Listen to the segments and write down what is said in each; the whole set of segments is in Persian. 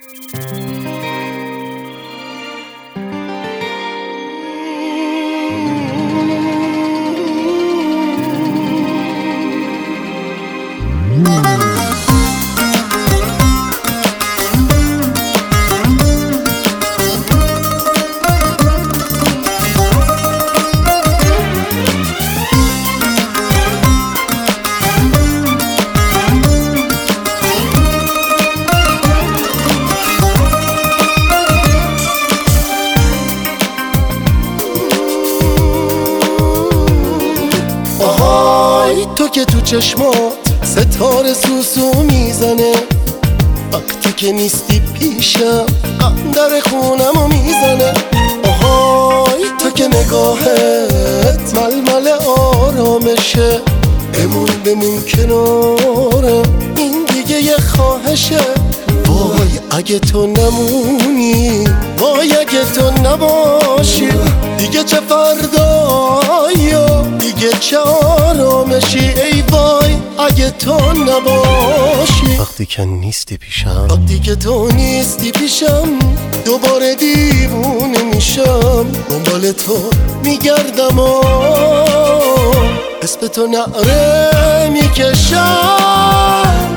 تو که تو چشمات ستاره سوسو میزنه، وقتی که نیستی پیشم در خونمو میزنه. آهای تو که نگاهت ململ آرامشه، بمون کنارم، این دیگه یه خواهشه. وای اگه تو نمونی، وای اگه تو نباشی، دیگه چه فردایی و دیگه چه آرامشی. ای وای اگه تو نباشی، وقتی که نیستی پیشم، وقتی که تو نیستی پیشم، دوباره دیوونه میشم، دنبال تو میگردم و اسم تو نعره میکشم.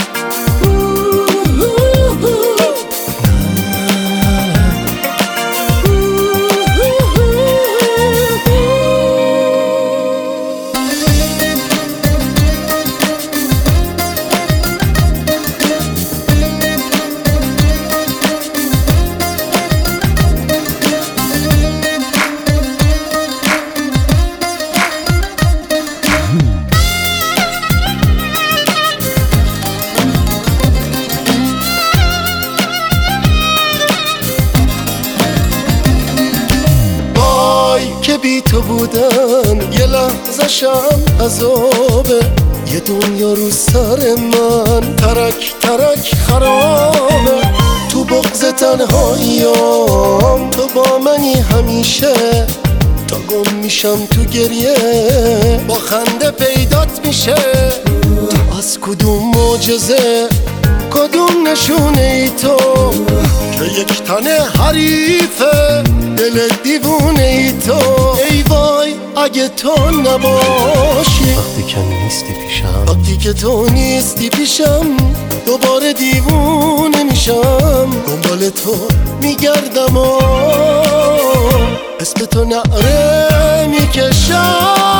که بی تو بودن یه لحظه‌شم عذابه، یه دنیا رو سر من ترک ترک خرابه. تو بغض تنهاییام تو با منی همیشه، تا گم میشم تو گریه با خنده پیدات میشه. تو از کدوم معجزه، کدوم نشونه ای تو که یک تنه حریفه دل دیوونه ای تو. ای وای اگه تو نباشی، وقتی که نیستی پیشم، وقتی که تو نیستی پیشم، دوباره دیوونه میشم، دنبال تو میگردم و اسم تو نعره میکشم.